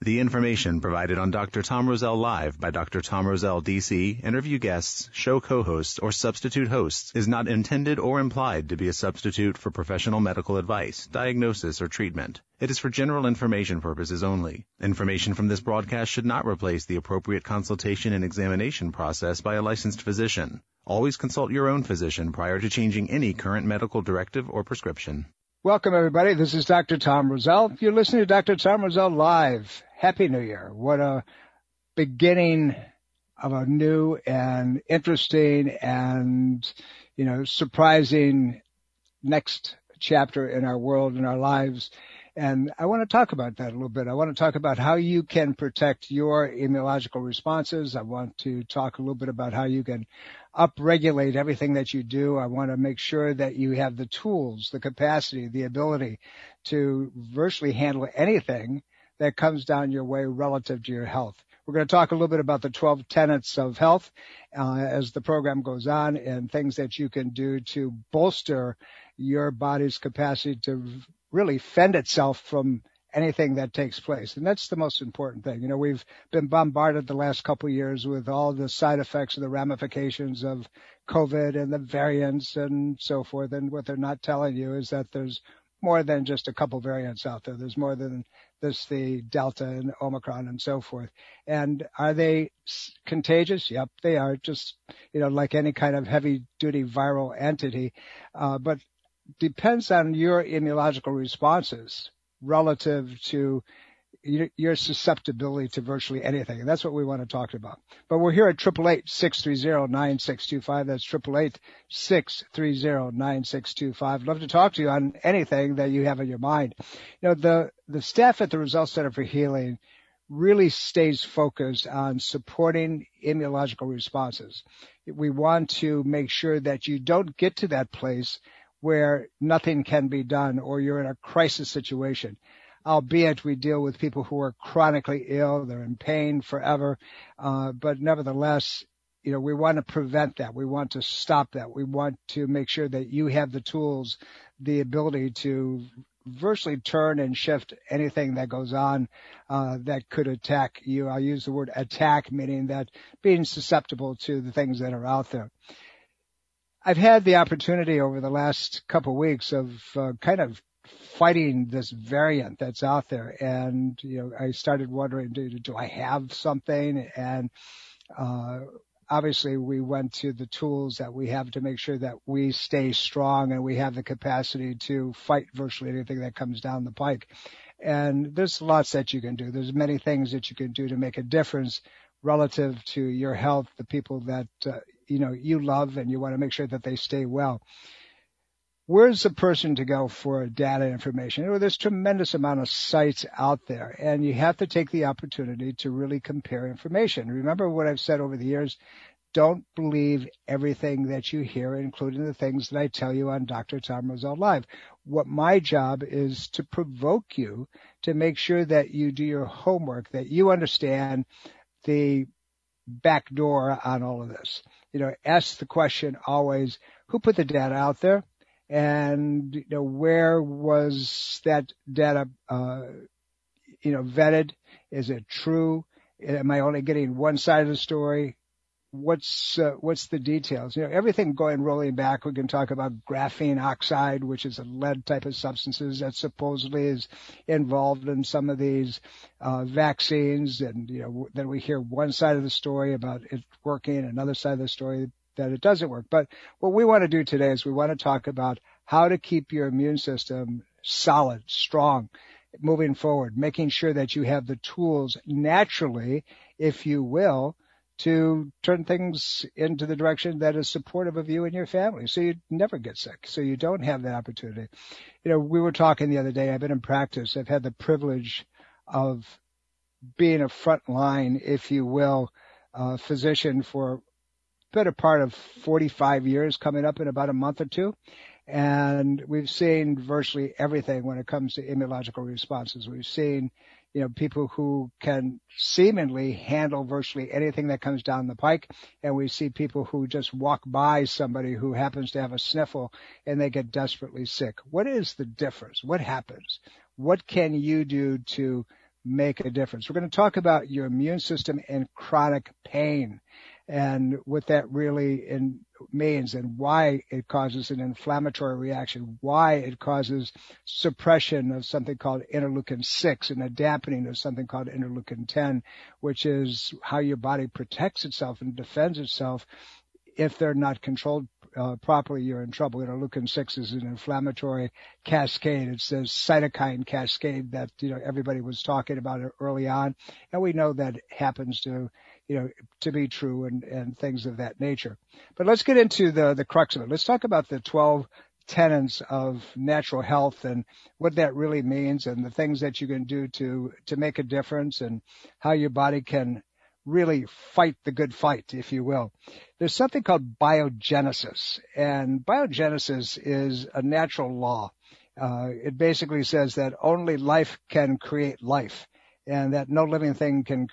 The information provided on Dr. Tom Rosell Live by Dr. Tom Rosell, D.C., interview guests, show co-hosts, or substitute hosts is not intended or implied to be a substitute for professional medical advice, diagnosis, or treatment. It is for general information purposes only. Information from this broadcast should not replace the appropriate consultation and examination process by a licensed physician. Always consult your own physician prior to changing any current medical directive or prescription. Welcome, everybody. This is Dr. Tom Rosell. You're listening to Dr. Tom Rosell Live. Happy New Year. What a beginning of a new and interesting and, surprising next chapter in our world, in our lives. And I want to talk about that a little bit. I want to talk about how you can protect your immunological responses. I want to talk a little bit about how you can upregulate everything that you do. I want to make sure that you have the tools, the capacity, the ability to virtually handle anything that comes down your way relative to your health. We're going to talk a little bit about the 12 tenets of health as the program goes on, and things that you can do to bolster your body's capacity to really fend itself from anything that takes place. And that's the most important thing. We've been bombarded the last couple of years with all the side effects and the ramifications of COVID and the variants and so forth. And what they're not telling you is that there's more than just a couple variants out there. There's more than this, the Delta and Omicron and so forth. And are they contagious? Yep, they are, just, like any kind of heavy duty viral entity. But depends on your immunological responses relative to your susceptibility to virtually anything. And that's what we want to talk about. But we're here at 888-630-9625. That's 888-630-9625. Love to talk to you on anything that you have in your mind. The staff at the Results Center for Healing really stays focused on supporting immunological responses. We want to make sure that you don't get to that place where nothing can be done or you're in a crisis situation. Albeit we deal with people who are chronically ill, they're in pain forever. But nevertheless, we want to prevent that. We want to stop that. We want to make sure that you have the tools, the ability to virtually turn and shift anything that goes on that could attack you. I'll use the word attack, meaning that being susceptible to the things that are out there. I've had the opportunity over the last couple of weeks of kind of fighting this variant that's out there. And, I started wondering, do I have something? And obviously we went to the tools that we have to make sure that we stay strong and we have the capacity to fight virtually anything that comes down the pike. And there's lots that you can do. There's many things that you can do to make a difference relative to your health, the people that, you love, and you want to make sure that they stay well. Where's the person to go for data information? There's tremendous amount of sites out there, and you have to take the opportunity to really compare information. Remember what I've said over the years, don't believe everything that you hear, including the things that I tell you on Dr. Tom Rosell Live. What my job is to provoke you to make sure that you do your homework, that you understand the back door on all of this. Ask the question always, who put the data out there? And, where was that data, vetted? Is it true? Am I only getting one side of the story? What's the details? Everything rolling back. We can talk about graphene oxide, which is a lead type of substances that supposedly is involved in some of these vaccines. And, then we hear one side of the story about it working, another side of the story that it doesn't work. But what we want to do today is we want to talk about how to keep your immune system solid, strong, moving forward, making sure that you have the tools naturally, if you will, to turn things into the direction that is supportive of you and your family, so you never get sick, so you don't have that opportunity. We were talking the other day, I've been in practice, I've had the privilege of being a front line, if you will, physician for better part of 45 years, coming up in about a month or two. And we've seen virtually everything when it comes to immunological responses. We've seen, people who can seemingly handle virtually anything that comes down the pike. And we see people who just walk by somebody who happens to have a sniffle and they get desperately sick. What is the difference? What happens? What can you do to make a difference. We're going to talk about your immune system and chronic pain and what that really means and why it causes an inflammatory reaction, why it causes suppression of something called interleukin-6 and a dampening of something called interleukin-10, which is how your body protects itself and defends itself. If they're not controlled properly, you're in trouble. Interleukin-6 is an inflammatory cascade. It's the cytokine cascade that, everybody was talking about early on. And we know that happens to be true and things of that nature. But let's get into the crux of it. Let's talk about the 12 tenets of natural health and what that really means and the things that you can do to make a difference and how your body can really fight the good fight, if you will. There's something called biogenesis, and biogenesis is a natural law. It basically says that only life can create life, and that no living thing can,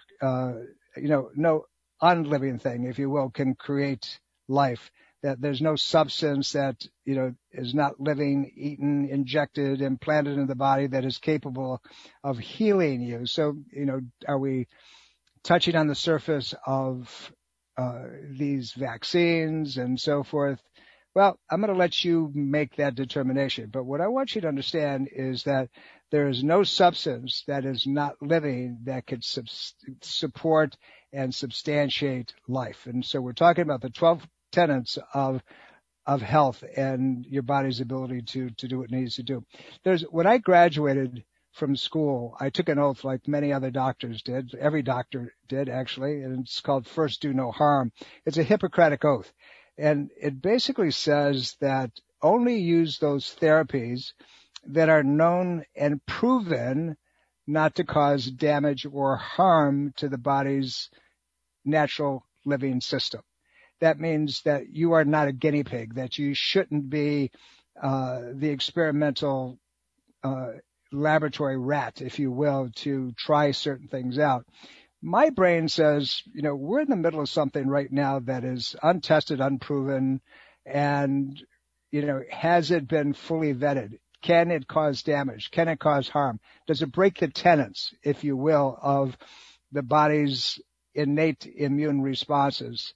no unliving thing, if you will, can create life. That there's no substance that, is not living, eaten, injected, implanted in the body that is capable of healing you. So, are we touching on the surface of these vaccines and so forth? Well, I'm going to let you make that determination. But what I want you to understand is that there is no substance that is not living that could support and substantiate life. And so we're talking about the 12 tenets of health and your body's ability to do what it needs to do. When I graduated from school, I took an oath like many other doctors did. Every doctor did, actually, and it's called First Do No Harm. It's a Hippocratic oath, and it basically says that only use those therapies that are known and proven not to cause damage or harm to the body's natural living system. That means that you are not a guinea pig, that you shouldn't be the experimental laboratory rat, if you will, to try certain things out. My brain says, we're in the middle of something right now that is untested, unproven, and, has it been fully vetted? Can it cause damage? Can it cause harm? Does it break the tenets, if you will, of the body's innate immune responses?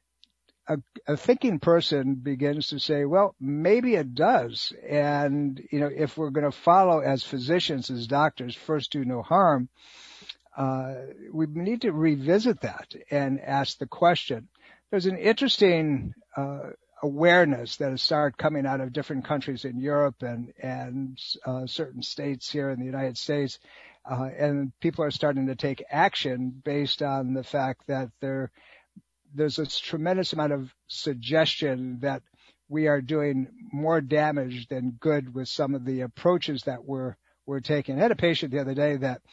A thinking person begins to say, well, maybe it does. And, if we're going to follow as physicians, as doctors, first do no harm, we need to revisit that and ask the question. There's an interesting awareness that has started coming out of different countries in Europe and certain states here in the United States. And people are starting to take action based on the fact that there's this tremendous amount of suggestion that we are doing more damage than good with some of the approaches that we're taking. I had a patient the other day that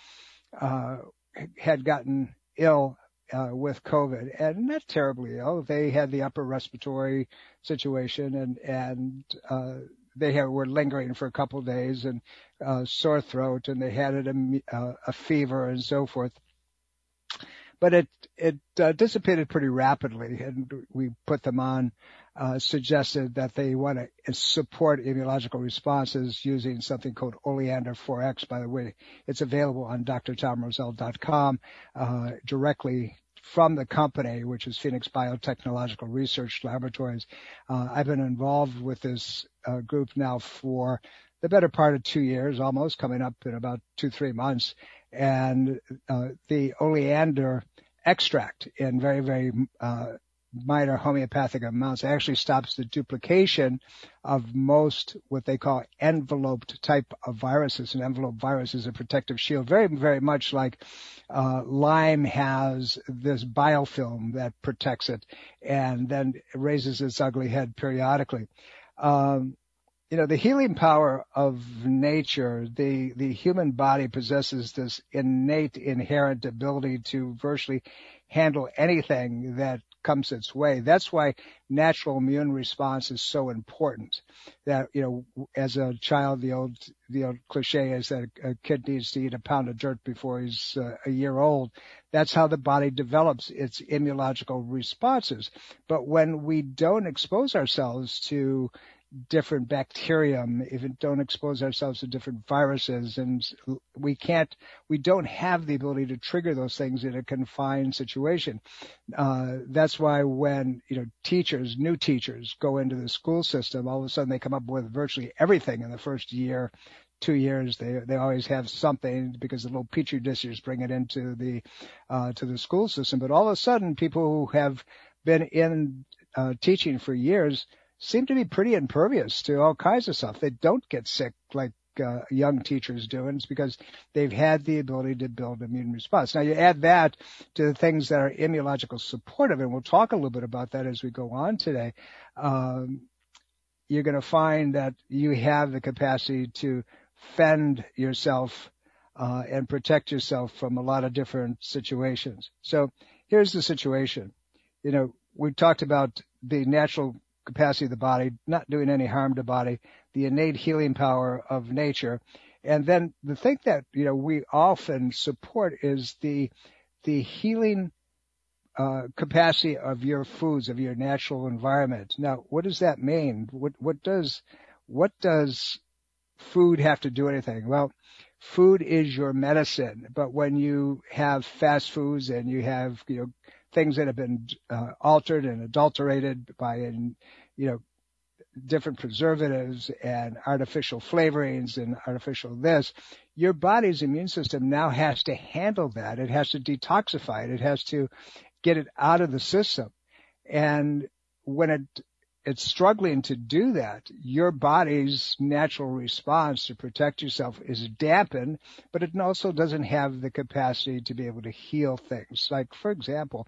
had gotten ill with COVID, and not terribly ill. They had the upper respiratory situation, and they were lingering for a couple of days, and sore throat, and they had a fever and so forth. But it dissipated pretty rapidly, and we put them on, suggested that they want to support immunological responses using something called Oleander 4X. By the way, it's available on drtomrosell.com, directly from the company, which is Phoenix Biotechnological Research Laboratories. I've been involved with this group now for the better part of 2 years, almost coming up in about 2-3 months. And the oleander extract in very, very minor homeopathic amounts actually stops the duplication of most what they call enveloped type of viruses. An envelope virus is a protective shield, very, very much like Lyme has this biofilm that protects it and then it raises its ugly head periodically. The healing power of nature, the human body possesses this innate, inherent ability to virtually handle anything that comes its way. That's why natural immune response is so important. That, as a child, the old cliche is that a kid needs to eat a pound of dirt before he's a year old. That's how the body develops its immunological responses. But when we don't expose ourselves to different bacterium, even don't expose ourselves to different viruses, and we don't have the ability to trigger those things in a confined situation. That's why when, new teachers go into the school system, all of a sudden they come up with virtually everything in the first year, 2 years. They always have something because the little petri dishes bring it into to the school system. But all of a sudden, people who have been in teaching for years seem to be pretty impervious to all kinds of stuff. They don't get sick like young teachers do, and it's because they've had the ability to build immune response. Now, you add that to the things that are immunological supportive, and we'll talk a little bit about that as we go on today. You're going to find that you have the capacity to fend yourself and protect yourself from a lot of different situations. So here's the situation. We've talked about the natural capacity of the body, not doing any harm to the body, the innate healing power of nature. And then the thing that, we often support is the healing capacity of your foods, of your natural environment. Now, what does that mean? What does food have to do anything? Well, food is your medicine, but when you have fast foods and you have, things that have been altered and adulterated by, different preservatives and artificial flavorings and artificial this, your body's immune system now has to handle that. It has to detoxify it. It has to get it out of the system. And when it's struggling to do that, your body's natural response to protect yourself is dampened, but it also doesn't have the capacity to be able to heal things. Like, for example,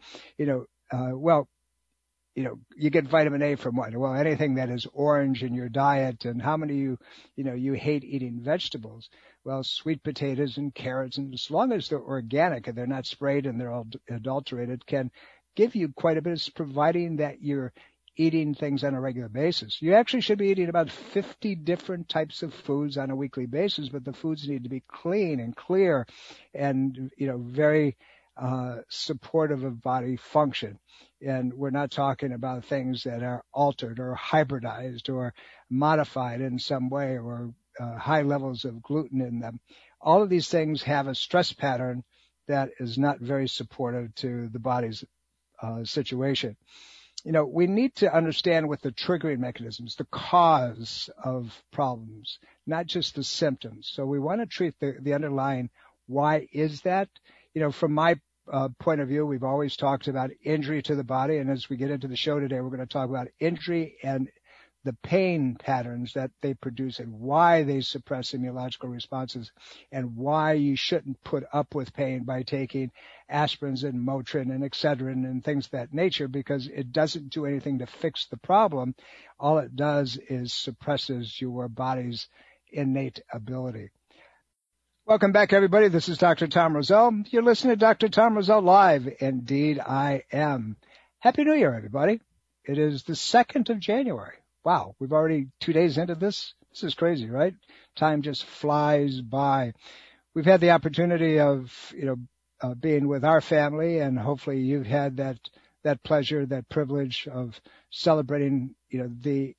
you get vitamin A from what? Well, anything that is orange in your diet. And how many you hate eating vegetables? Well, sweet potatoes and carrots, and as long as they're organic and they're not sprayed and they're all adulterated, can give you quite a bit, of providing that you're eating things on a regular basis. You actually should be eating about 50 different types of foods on a weekly basis, but the foods need to be clean and clear and, very supportive of body function. And we're not talking about things that are altered or hybridized or modified in some way or high levels of gluten in them. All of these things have a stress pattern that is not very supportive to the body's situation. We need to understand what the triggering mechanisms, the cause of problems, not just the symptoms. So we want to treat the underlying, why is that? From my point of view, we've always talked about injury to the body. And as we get into the show today, we're going to talk about injury and the pain patterns that they produce and why they suppress immunological responses and why you shouldn't put up with pain by taking aspirins and Motrin and Excedrin and things of that nature, because it doesn't do anything to fix the problem. All it does is suppresses your body's innate ability. Welcome back, everybody. This is Dr. Tom Rosell. You're listening to Dr. Tom Rosell Live. Indeed, I am. Happy New Year, everybody. It is the 2nd of January. Wow, we've already 2 days into this. This is crazy, right? Time just flies by. We've had the opportunity of, being with our family, and hopefully you've had that pleasure, that privilege of celebrating, the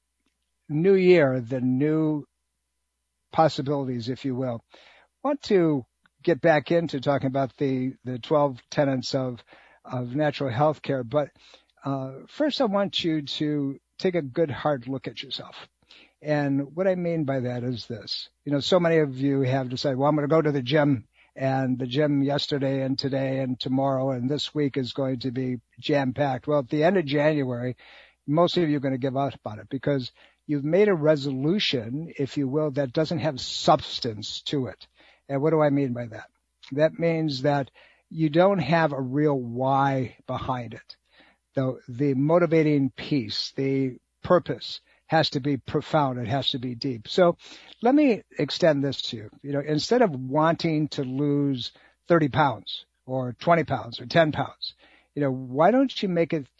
new year, the new possibilities, if you will. I want to get back into talking about the 12 tenets of natural health care, but first I want you to take a good hard look at yourself. And what I mean by that is this. So many of you have decided, well, I'm going to go to the gym, and the gym yesterday and today and tomorrow and this week is going to be jam-packed. Well, at the end of January, most of you are going to give up on it because you've made a resolution, if you will, that doesn't have substance to it. And what do I mean by that? That means that you don't have a real why behind it. The motivating piece, the purpose has to be profound. It has to be deep. So let me extend this to you. Instead of wanting to lose 30 pounds or 20 pounds or 10 pounds, why don't you make it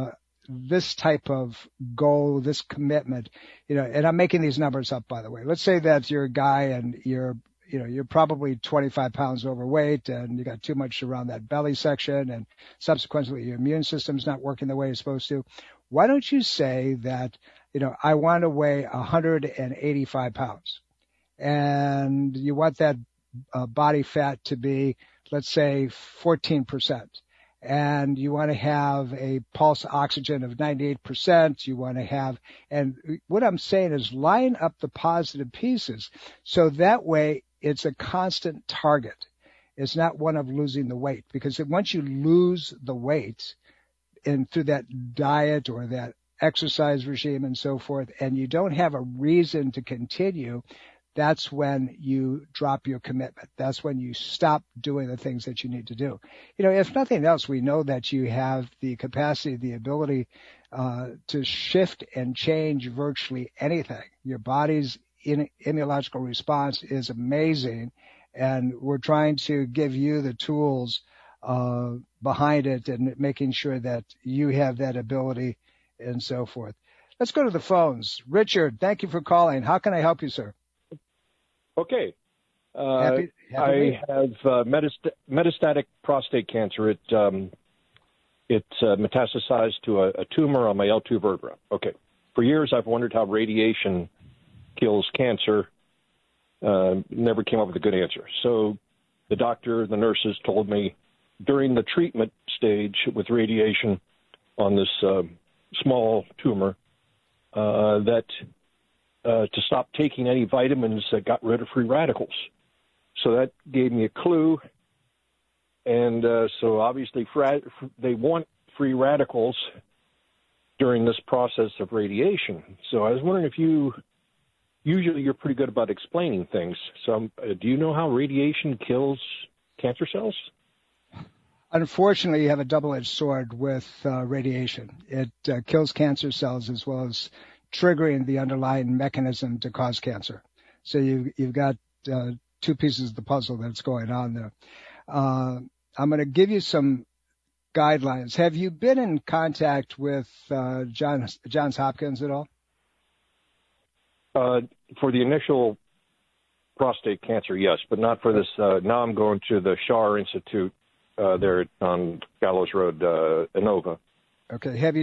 this type of goal, this commitment, and I'm making these numbers up, by the way. Let's say that you're a guy and you're probably 25 pounds overweight and you got too much around that belly section, and subsequently your immune system's not working the way it's supposed to. Why don't you say that I want to weigh 185 pounds. And you want that body fat to be, let's say, 14%. And you want to have a pulse oxygen of 98%. You want to have, and what I'm saying is line up the positive pieces so that way it's a constant target. It's not one of losing the weight, because once you lose the weight and through that diet or that exercise regime and so forth, and you don't have a reason to continue, that's when you drop your commitment. That's when you stop doing the things that you need to do. If nothing else, we know that you have the capacity, the ability to shift and change virtually anything. Your body's immunological response is amazing, and we're trying to give you the tools behind it and making sure that you have that ability and so forth. Let's go to the phones. Richard, thank you for calling. How can I help you, sir? Okay. Happy I have metastatic prostate cancer. It metastasized to a tumor on my L2 vertebra. Okay. For years, I've wondered how radiation kills cancer. Never came up with a good answer. So the doctor, the nurses told me during the treatment stage with radiation on this small tumor that to stop taking any vitamins that got rid of free radicals. So that gave me a clue. And so obviously they want free radicals during this process of radiation. So I was wondering if usually you're pretty good about explaining things. So do you know how radiation kills cancer cells? Unfortunately, you have a double-edged sword with radiation. It kills cancer cells as well as triggering the underlying mechanism to cause cancer. So you've got two pieces of the puzzle that's going on there. I'm going to give you some guidelines. Have you been in contact with Johns Hopkins at all? For the initial prostate cancer, yes, but not for this. Now I'm going to the Shar Institute there on Gallows Road, Inova. Okay. Have you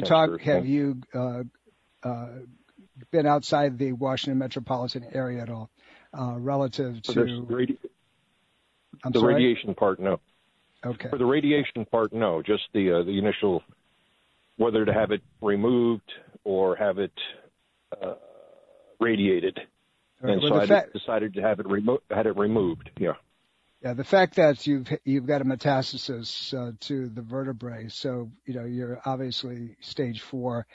been outside the Washington metropolitan area at all, relative to the radiation part? No. Okay. For the radiation part, no. Just the initial, whether to have it removed or have it radiated, and so I decided to have it removed. Yeah. Yeah, the fact that you've got a metastasis to the vertebrae, so you're obviously stage 4.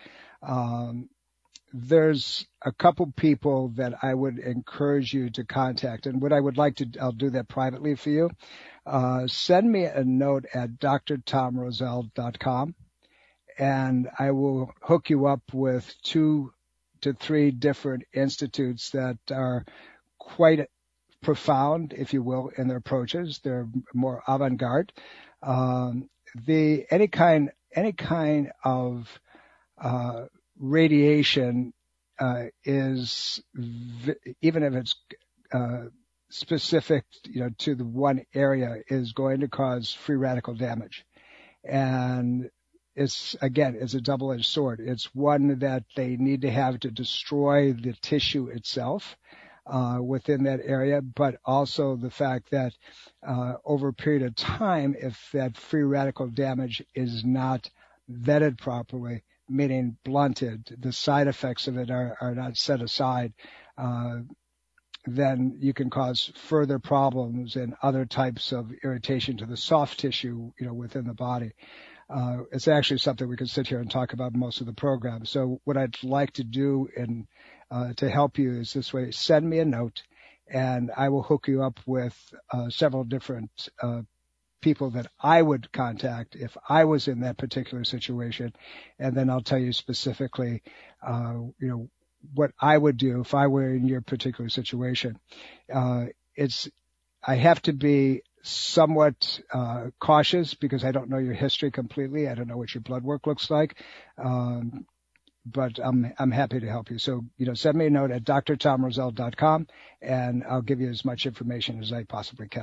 There's a couple people that I would encourage you to contact, and what I would like to, I'll do that privately for you. Send me a note at drtomrosell.com, and I will hook you up with 2 to 3 different institutes that are quite profound, if you will, in their approaches. They're more avant-garde. Any kind of radiation is, even if it's specific, to the one area, is going to cause free radical damage. And it's a double-edged sword. It's one that they need to have to destroy the tissue itself within that area, but also the fact that over a period of time, if that free radical damage is not vetted properly, meaning blunted, the side effects of it are not set aside, then you can cause further problems and other types of irritation to the soft tissue, within the body. It's actually something we could sit here and talk about most of the program. So what I'd like to do to help you is this way: send me a note, and I will hook you up with several different people that I would contact if I was in that particular situation, and then I'll tell you specifically, what I would do if I were in your particular situation. I have to be somewhat cautious because I don't know your history completely. I don't know what your blood work looks like. But I'm happy to help you. So, send me a note at drtomrosell.com, and I'll give you as much information as I possibly can.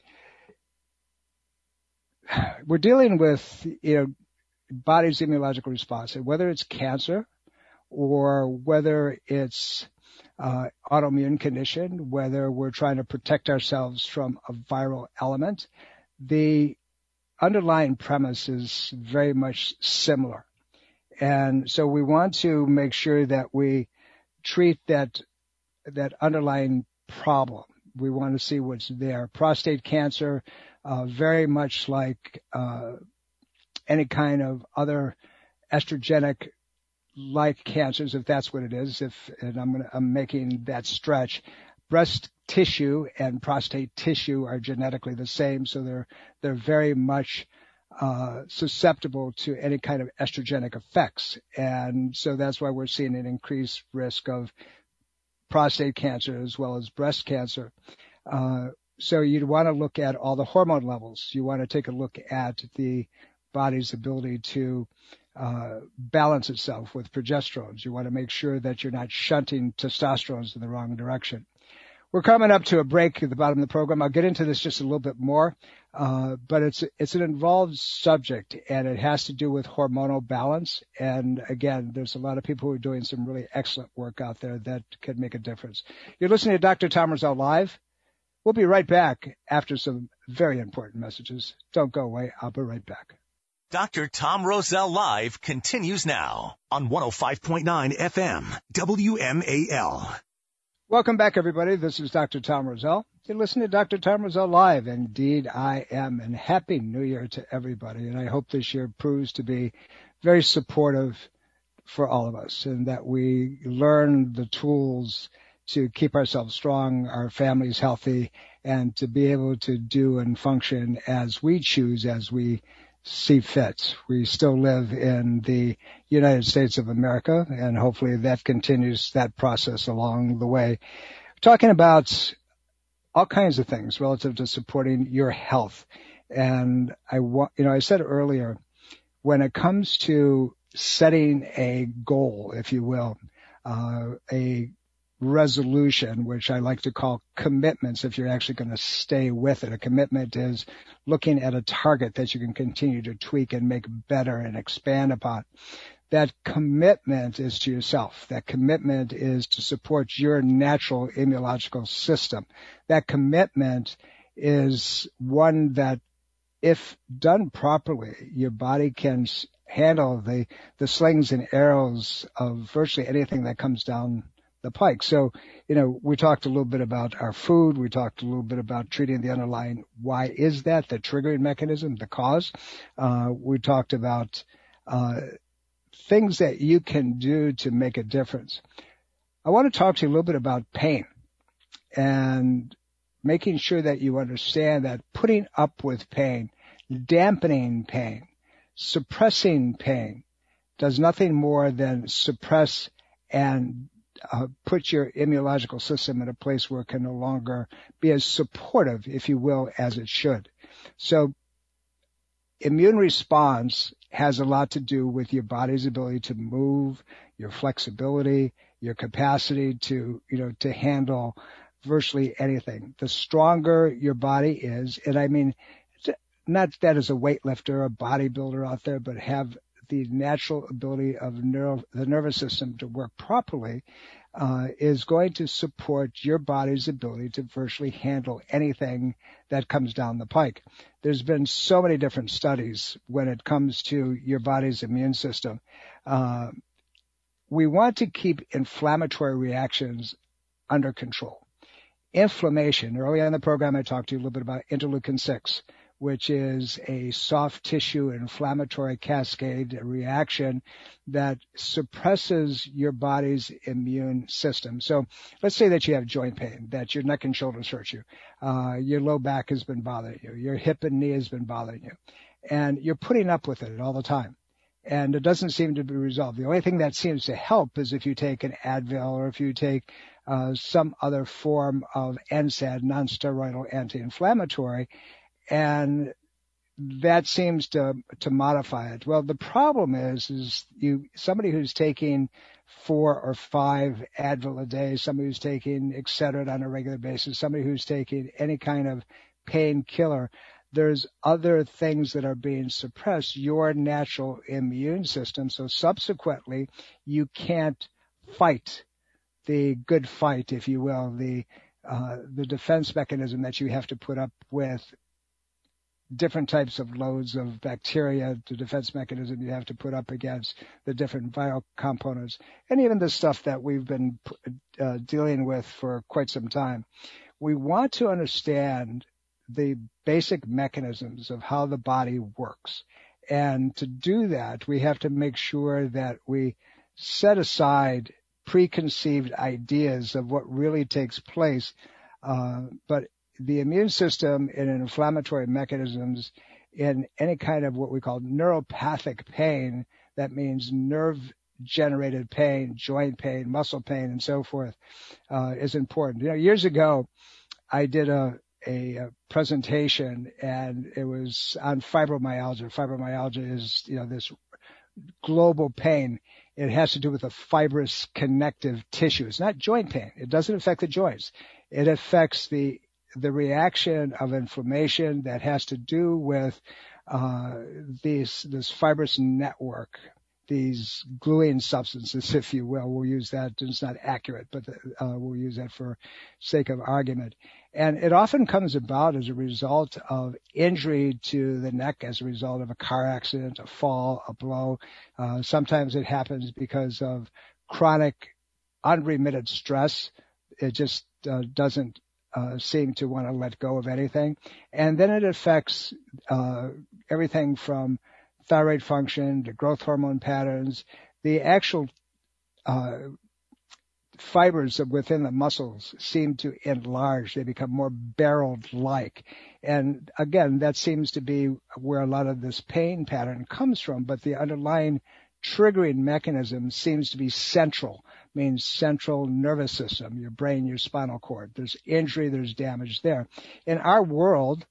We're dealing with, body's immunological response, and whether it's cancer or whether it's autoimmune condition, whether we're trying to protect ourselves from a viral element, the underlying premise is very much similar. And so we want to make sure that we treat that underlying problem. We want to see what's there. Prostate cancer, very much like any kind of other estrogenic-like cancers, if that's what it is. I'm making that stretch. Breast tissue and prostate tissue are genetically the same, so they're very much susceptible to any kind of estrogenic effects, and so that's why we're seeing an increased risk of prostate cancer as well as breast cancer. So you'd want to look at all the hormone levels. You want to take a look at the body's ability to balance itself with progesterones. You want to make sure that you're not shunting testosterones in the wrong direction. We're coming up to a break at the bottom of the program. I'll get into this just a little bit more, but it's an involved subject, and it has to do with hormonal balance. And again, there's a lot of people who are doing some really excellent work out there that could make a difference. You're listening to Dr. Tom Rosell Live. We'll be right back after some very important messages. Don't go away. I'll be right back. Dr. Tom Rosell Live continues now on 105.9 FM, WMAL. Welcome back, everybody. This is Dr. Tom Rosell. You're listening to Dr. Tom Rosell Live. Indeed, I am. And Happy New Year to everybody. And I hope this year proves to be very supportive for all of us, and that we learn the tools to keep ourselves strong, our families healthy, and to be able to do and function as we choose, as we see fit. We still live in the United States of America, and hopefully that continues that process along the way. We're talking about all kinds of things relative to supporting your health. And I said earlier, when it comes to setting a goal, if you will, a resolution, which I like to call commitments, if you're actually going to stay with it. A commitment is looking at a target that you can continue to tweak and make better and expand upon. That commitment is to yourself. That commitment is to support your natural immunological system. That commitment is one that, if done properly, your body can handle the slings and arrows of virtually anything that comes down the pike. So, we talked a little bit about our food. We talked a little bit about treating the underlying why is that, the triggering mechanism, the cause. We talked about things that you can do to make a difference. I want to talk to you a little bit about pain and making sure that you understand that putting up with pain, dampening pain, suppressing pain does nothing more than suppress and put your immunological system in a place where it can no longer be as supportive, if you will, as it should. So immune response has a lot to do with your body's ability to move, your flexibility, your capacity to handle virtually anything. The stronger your body is, and I mean, not that as a weightlifter, a bodybuilder out there, but have the natural ability of the nervous system to work properly, is going to support your body's ability to virtually handle anything that comes down the pike. There's been so many different studies when it comes to your body's immune system. We want to keep inflammatory reactions under control. Inflammation, earlier in the program I talked to you a little bit about interleukin-6, which is a soft tissue inflammatory cascade reaction that suppresses your body's immune system. So let's say that you have joint pain, that your neck and shoulders hurt you, your low back has been bothering you, your hip and knee has been bothering you, and you're putting up with it all the time. And it doesn't seem to be resolved. The only thing that seems to help is if you take an Advil or if you take some other form of NSAID, non-steroidal anti-inflammatory, and that seems to modify it. Well, the problem is somebody who's taking 4 or 5 Advil a day, somebody who's taking Excedrin on a regular basis, somebody who's taking any kind of painkiller, there's other things that are being suppressed, your natural immune system. So subsequently, you can't fight the good fight, if you will, the defense mechanism that you have to put up with different types of loads of bacteria, the defense mechanism you have to put up against the different viral components, and even the stuff that we've been dealing with for quite some time. We want to understand the basic mechanisms of how the body works. And to do that, we have to make sure that we set aside preconceived ideas of what really takes place. But the immune system and inflammatory mechanisms in any kind of what we call neuropathic pain, that means nerve-generated pain, joint pain, muscle pain, and so forth, is important. Years ago, I did a presentation, and it was on fibromyalgia. Fibromyalgia is, this global pain. It has to do with the fibrous connective tissue. It's not joint pain. It doesn't affect the joints. It affects the reaction of inflammation that has to do with this fibrous network, these gluing substances, if you will. We'll use that. It's not accurate, but we'll use that for sake of argument. And it often comes about as a result of injury to the neck, as a result of a car accident, a fall, a blow. Sometimes it happens because of chronic unremitted stress. It just doesn't seem to want to let go of anything. And then it affects everything from thyroid function to growth hormone patterns. The actual fibers within the muscles seem to enlarge. They become more barrel-like. And again, that seems to be where a lot of this pain pattern comes from, but the underlying triggering mechanism seems to be central, means central nervous system, your brain, your spinal cord. There's injury, there's damage there. In our world,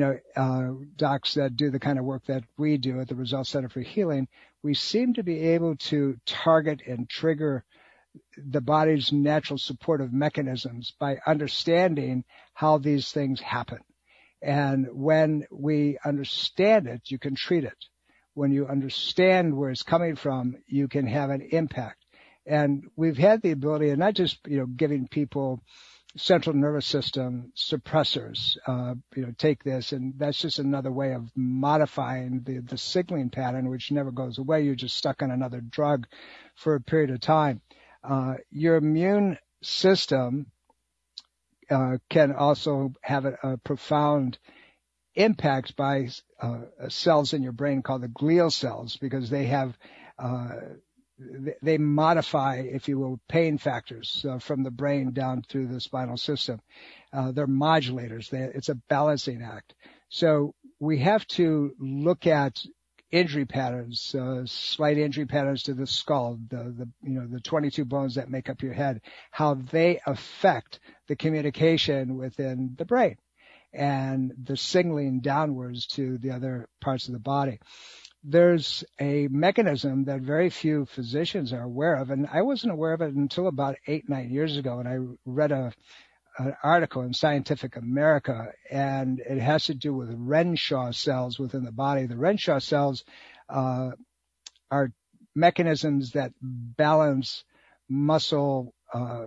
docs that do the kind of work that we do at the Results Center for Healing, we seem to be able to target and trigger the body's natural supportive mechanisms by understanding how these things happen. And when we understand it, you can treat it. When you understand where it's coming from, you can have an impact. And we've had the ability, and not just, giving people central nervous system suppressors, take this, and that's just another way of modifying the signaling pattern, which never goes away. You're just stuck on another drug for a period of time. Your immune system can also have a profound impact by cells in your brain called the glial cells, because they have they modify, if you will, pain factors from the brain down through the spinal system. They're modulators. It's a balancing act. So we have to look at injury patterns, slight injury patterns to the skull, the 22 bones that make up your head, how they affect the communication within the brain and the signaling downwards to the other parts of the body. There's a mechanism that very few physicians are aware of, and I wasn't aware of it until about 8-9 years ago, and I read an article in Scientific America, and it has to do with Renshaw cells within the body. The Renshaw cells are mechanisms that balance muscle,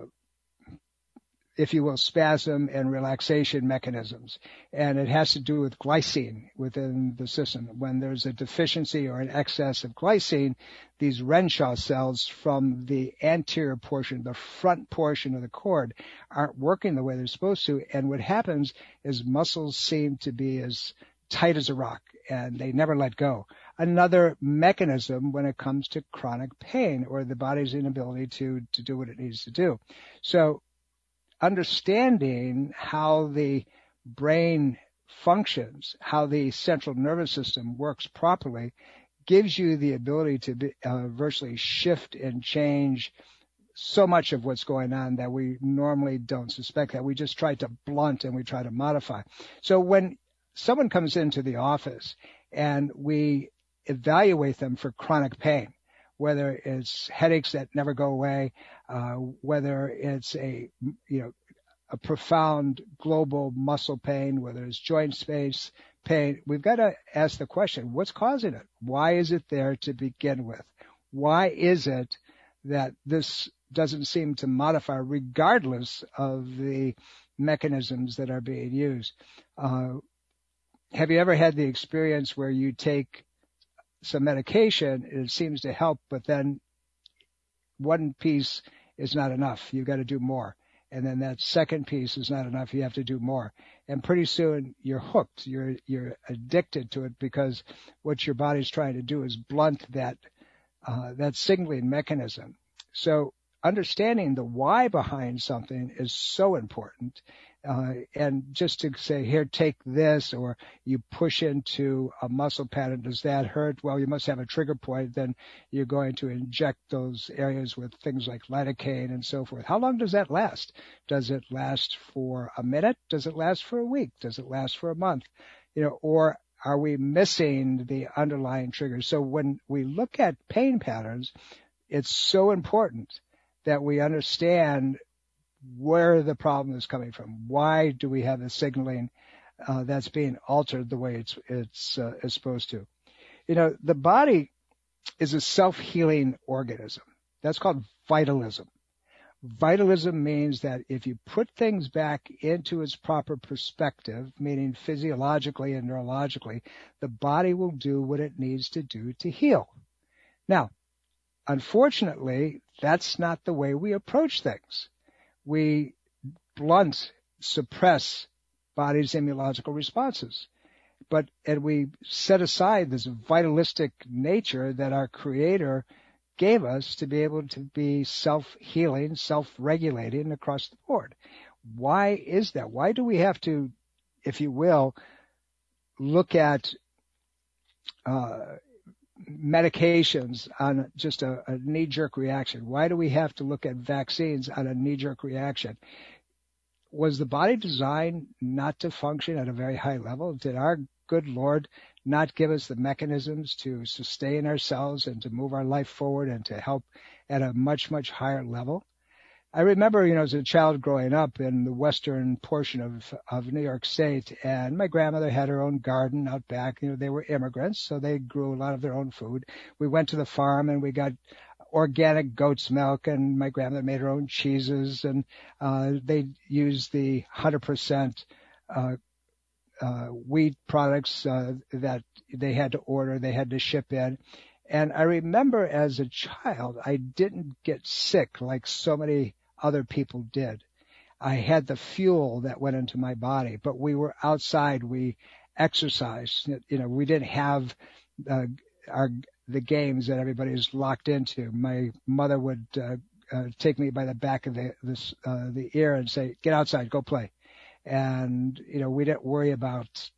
if you will, spasm and relaxation mechanisms. And it has to do with glycine within the system. When there's a deficiency or an excess of glycine, these Renshaw cells from the anterior portion, the front portion of the cord, aren't working the way they're supposed to. And what happens is muscles seem to be as tight as a rock, and they never let go. Another mechanism when it comes to chronic pain or the body's inability to do what it needs to do. So understanding how the brain functions, how the central nervous system works properly, gives you the ability to virtually shift and change so much of what's going on that we normally don't suspect, that we just try to blunt and we try to modify. So when someone comes into the office and we evaluate them for chronic pain, whether it's headaches that never go away, whether it's a profound global muscle pain, whether it's joint space pain, we've got to ask the question, what's causing it? Why is it there to begin with? Why is it that this doesn't seem to modify regardless of the mechanisms that are being used? Have you ever had the experience where you take some medication and it seems to help, but then one piece is not enough? You've got to do more. And then that second piece is not enough. You have to do more. And pretty soon you're hooked. You're addicted to it, because what your body's trying to do is blunt that signaling mechanism. So understanding the why behind something is so important. And just to say, here, take this, or you push into a muscle pattern, does that hurt? Well, you must have a trigger point. Then you're going to inject those areas with things like lidocaine and so forth. How long does that last? Does it last for a minute? Does it last for a week? Does it last for a month? Or are we missing the underlying triggers? So when we look at pain patterns, it's so important that we understand where the problem is coming from. Why do we have the signaling that's being altered the way it's supposed to? The body is a self-healing organism. That's called vitalism. Vitalism means that if you put things back into its proper perspective, meaning physiologically and neurologically, the body will do what it needs to do to heal. Now, unfortunately, that's not the way we approach things. We blunt, suppress body's immunological responses. And we set aside this vitalistic nature that our Creator gave us to be able to be self-healing, self-regulating across the board. Why is that? Why do we have to, if you will, look at medications on just a knee-jerk reaction? Why do we have to look at vaccines on a knee-jerk reaction? Was the body designed not to function at a very high level? Did our good Lord not give us the mechanisms to sustain ourselves and to move our life forward and to help at a much, much higher level? I remember, as a child growing up in the western portion of New York State, and my grandmother had her own garden out back. They were immigrants, so they grew a lot of their own food. We went to the farm and we got organic goat's milk, and my grandmother made her own cheeses, and they used the 100% wheat products that they had to order, they had to ship in. And I remember as a child, I didn't get sick like so many other people did. I had the fuel that went into my body, but we were outside, we exercised. We didn't have the games that everybody's locked into. My mother would take me by the back of the ear and say, "Get outside, go play." And we didn't worry about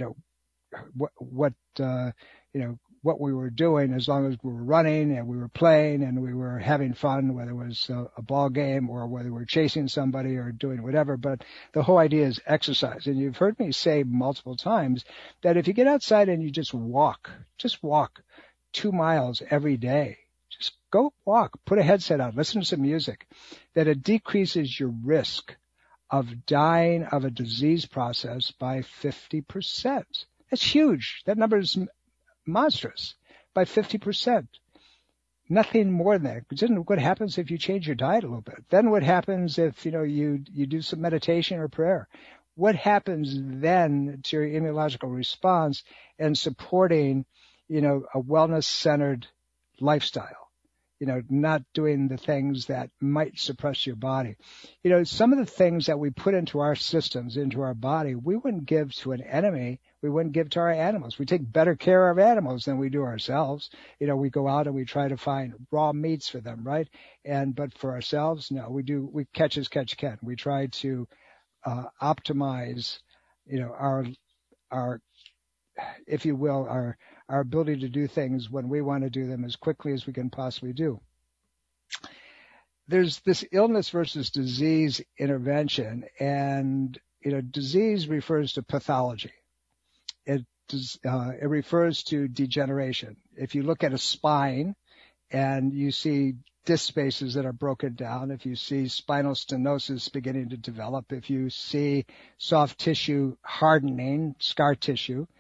what we were doing, as long as we were running and we were playing and we were having fun, whether it was a ball game or whether we were chasing somebody or doing whatever. But the whole idea is exercise. And you've heard me say multiple times that if you get outside and you just walk 2 miles every day, just go walk, put a headset on, listen to some music, that it decreases your risk of dying of a disease process by 50%. That's huge. That number is monstrous, by 50%. Nothing more than that. Then what happens if you change your diet a little bit? Then what happens if, you do some meditation or prayer? What happens then to your immunological response and supporting, a wellness-centered lifestyle? Not doing the things that might suppress your body. Some of the things that we put into our systems, into our body, we wouldn't give to an enemy. We wouldn't give to our animals. We take better care of animals than we do ourselves. We go out and we try to find raw meats for them, right? But for ourselves, no, we catch as catch can. We try to optimize, our, if you will, our ability to do things when we want to do them as quickly as we can possibly do. There's this illness versus disease intervention, and disease refers to pathology. It refers to degeneration. If you look at a spine and you see disc spaces that are broken down, if you see spinal stenosis beginning to develop, if you see soft tissue hardening, scar tissue,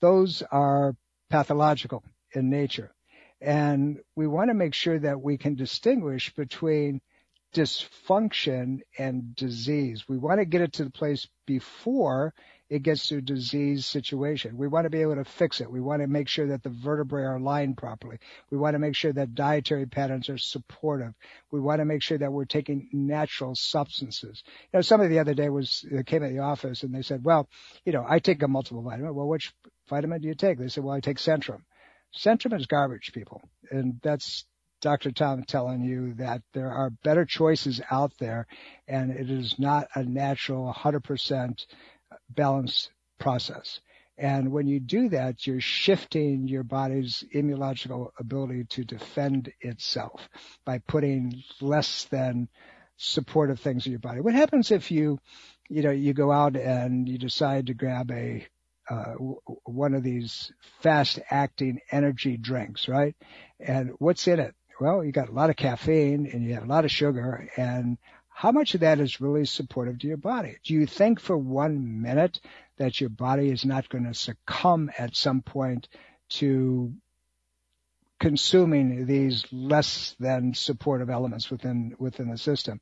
those are pathological in nature. And we want to make sure that we can distinguish between dysfunction and disease. We want to get it to the place before it gets to a disease situation. We want to be able to fix it. We want to make sure that the vertebrae are aligned properly. We want to make sure that dietary patterns are supportive. We want to make sure that we're taking natural substances. Somebody the other day they came at the office and they said, well, I take a multiple vitamin. Well, which vitamin do you take? They said, well, I take Centrum. Centrum is garbage, people. And that's Dr. Tom telling you that there are better choices out there, and it is not a natural 100% balanced process. And when you do that, you're shifting your body's immunological ability to defend itself by putting less than supportive things in your body. What happens if you go out and you decide to grab one of these fast-acting energy drinks, right? And what's in it? Well, you got a lot of caffeine and you have a lot of sugar, and how much of that is really supportive to your body? Do you think for 1 minute that your body is not going to succumb at some point to consuming these less than supportive elements within the system?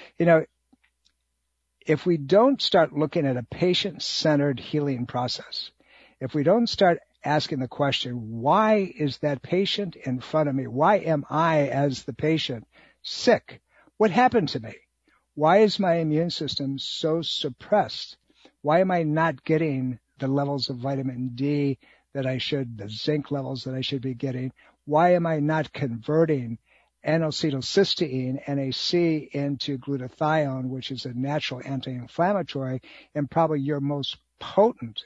If we don't start looking at a patient-centered healing process, if we don't start asking the question, why is that patient in front of me? Why am I, as the patient, sick? What happened to me? Why is my immune system so suppressed? Why am I not getting the levels of vitamin D that I should, the zinc levels that I should be getting? Why am I not converting N-acetylcysteine, NAC, into glutathione, which is a natural anti-inflammatory and probably your most potent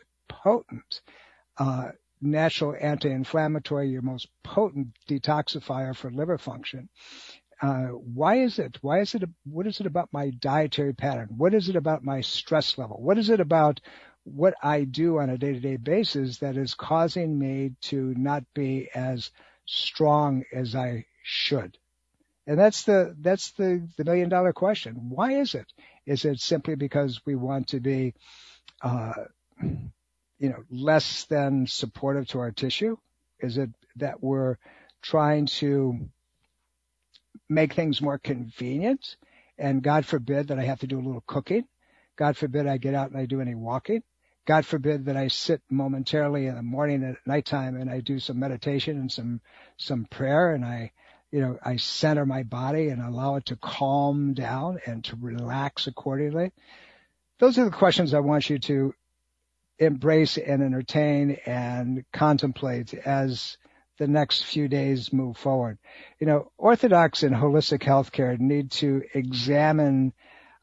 natural anti-inflammatory, your most potent detoxifier for liver function? Why is it? What is it about my dietary pattern? What is it about my stress level? What is it about what I do on a day-to-day basis that is causing me to not be as strong as I should? And that's the $1 million question. Why is it? Is it simply because we want to be, less than supportive to our tissue? Is it that we're trying to make things more convenient? And God forbid that I have to do a little cooking. God forbid I get out and I do any walking. God forbid that I sit momentarily in the morning and at nighttime and I do some meditation and some prayer, and I center my body and allow it to calm down and to relax accordingly. Those are the questions I want you to embrace and entertain and contemplate as the next few days move forward. Orthodox and holistic healthcare need to examine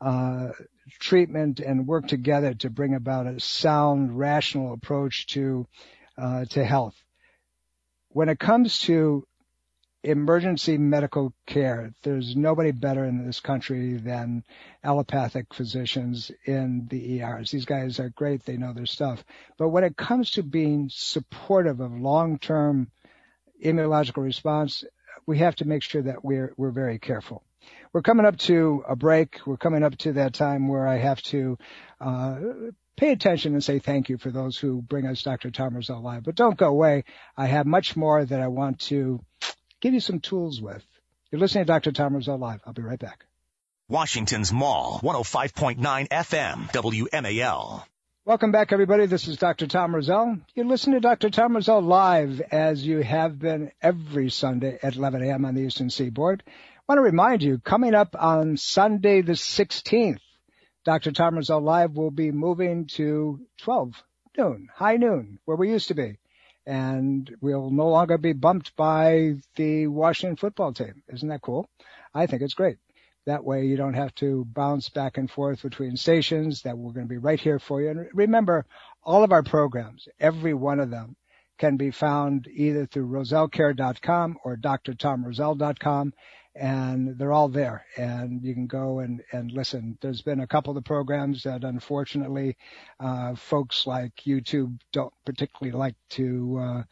treatment and work together to bring about a sound, rational approach to health. When it comes to emergency medical care, there's nobody better in this country than allopathic physicians in the ERs. These guys are great. They know their stuff. But when it comes to being supportive of long-term immunological response, we have to make sure that we're very careful. We're coming up to a break. We're coming up to that time where I have to pay attention and say thank you for those who bring us Dr. Tom Rosell Live. But don't go away. I have much more that I want to give you some tools with. You're listening to Dr. Tom Rosell Live. I'll be right back. Washington's Mall, 105.9 FM, WMAL. Welcome back, everybody. This is Dr. Tom Rosell. You're listening to Dr. Tom Rosell Live, as you have been every Sunday at 11 a.m. on the Eastern Seaboard. I want to remind you, coming up on Sunday the 16th, Dr. Tom Rosell Live will be moving to 12 noon, high noon, where we used to be. And we'll no longer be bumped by the Washington football team. Isn't that cool? I think it's great. That way you don't have to bounce back and forth between stations, that we're going to be right here for you. And remember, all of our programs, every one of them, can be found either through rosellcare.com or drtomrosell.com. And they're all there, and you can go and listen. There's been a couple of the programs that unfortunately folks like YouTube don't particularly like to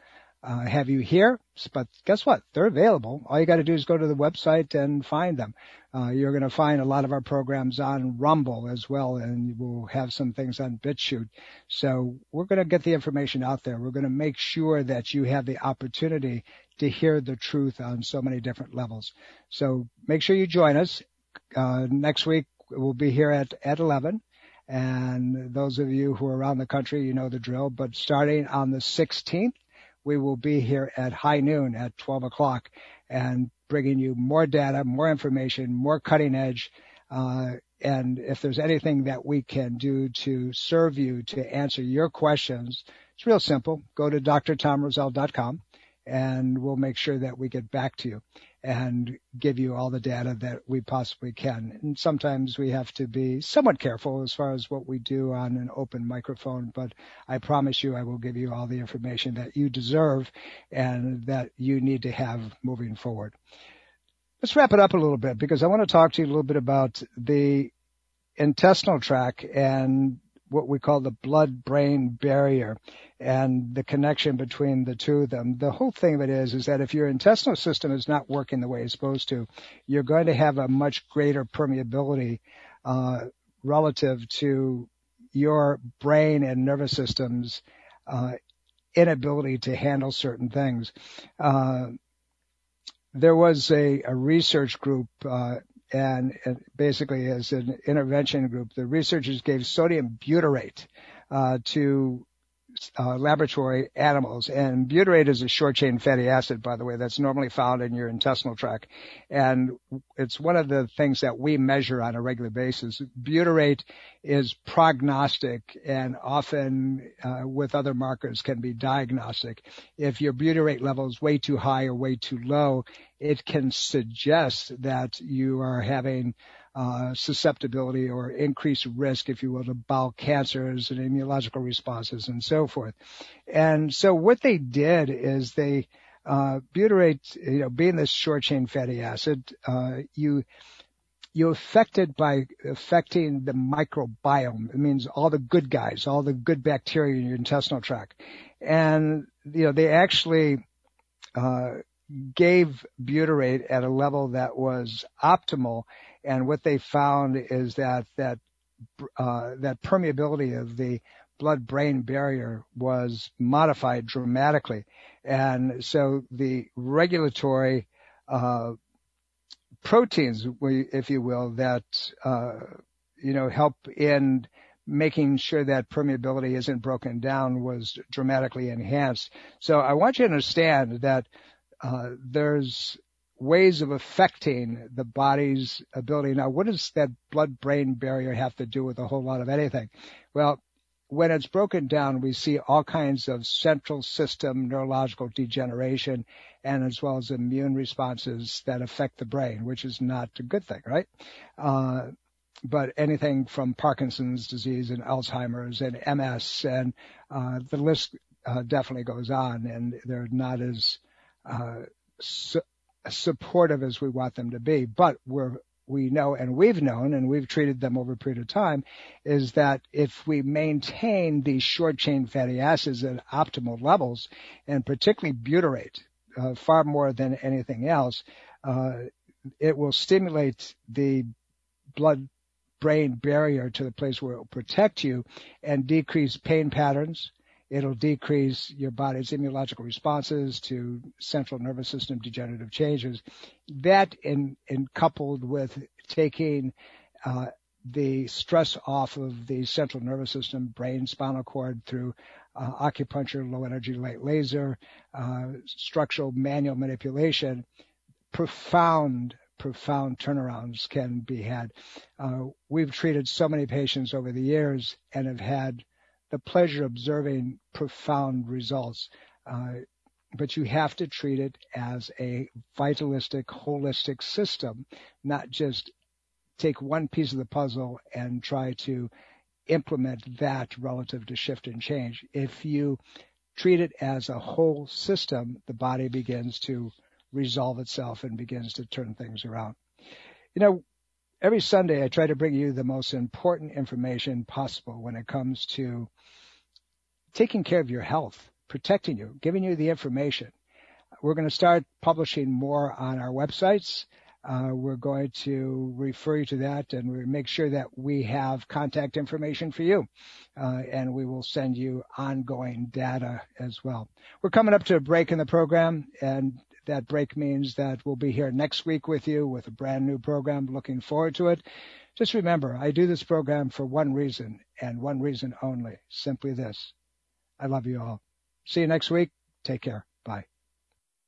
have you here, but guess what? They're available. All you got to do is go to the website and find them. You're going to find a lot of our programs on Rumble as well, and we'll have some things on BitChute. So we're going to get the information out there. We're going to make sure that you have the opportunity to hear the truth on so many different levels. So make sure you join us. Next week, we'll be here at 11. And those of you who are around the country, you know the drill. But starting on the 16th, we will be here at high noon at 12 o'clock and bringing you more data, more information, more cutting edge. And if there's anything that we can do to serve you, to answer your questions, it's real simple. Go to drtomrosell.com and we'll make sure that we get back to you and give you all the data that we possibly can. And sometimes we have to be somewhat careful as far as what we do on an open microphone, but I promise you I will give you all the information that you deserve and that you need to have moving forward. Let's wrap it up a little bit because I want to talk to you a little bit about the intestinal tract and what we call the blood-brain barrier and the connection between the two of them. The whole thing of it is that if your intestinal system is not working the way it's supposed to, you're going to have a much greater permeability relative to your brain and nervous system's inability to handle certain things. There was a research group and basically as an intervention group, the researchers gave sodium butyrate to laboratory animals. And butyrate is a short-chain fatty acid, by the way, that's normally found in your intestinal tract. And it's one of the things that we measure on a regular basis. Butyrate is prognostic and often with other markers can be diagnostic. If your butyrate level is way too high or way too low, it can suggest that you are having susceptibility or increased risk, if you will, to bowel cancers and immunological responses and so forth. And so what they did is they, butyrate, being this short chain fatty acid, you affected by affecting the microbiome. It means all the good guys, all the good bacteria in your intestinal tract. And, they actually, gave butyrate at a level that was optimal. And what they found is that permeability of the blood-brain barrier was modified dramatically. And so the regulatory proteins, if you will, that help in making sure that permeability isn't broken down was dramatically enhanced. So I want you to understand that there's ways of affecting the body's ability. Now, what does that blood-brain barrier have to do with a whole lot of anything? Well, when it's broken down, we see all kinds of central system neurological degeneration and as well as immune responses that affect the brain, which is not a good thing, right? But anything from Parkinson's disease and Alzheimer's and MS and the list definitely goes on, and they're not as supportive as we want them to be. But we know and we've known and we've treated them over a period of time is that if we maintain these short chain fatty acids at optimal levels, and particularly butyrate, far more than anything else, it will stimulate the blood-brain barrier to the place where it will protect you and decrease pain patterns. It'll decrease your body's immunological responses to central nervous system degenerative changes. That in coupled with taking the stress off of the central nervous system, brain, spinal cord through acupuncture, low energy light laser, structural manual manipulation, profound turnarounds can be had. We've treated so many patients over the years and have had the pleasure of observing profound results. But you have to treat it as a vitalistic, holistic system, not just take one piece of the puzzle and try to implement that relative to shift and change. If you treat it as a whole system, the body begins to resolve itself and begins to turn things around. Every Sunday I try to bring you the most important information possible when it comes to taking care of your health. protecting you, giving you the information. We're going to start publishing more on our websites. We're going to refer you to that, and we make sure that we have contact information for you. And we will send you ongoing data as well. We're coming up to a break in the program, and that break means that we'll be here next week with you with a brand new program. Looking forward to it. Just remember, I do this program for one reason, and one reason only, simply this. I love you all. See you next week. Take care. Bye.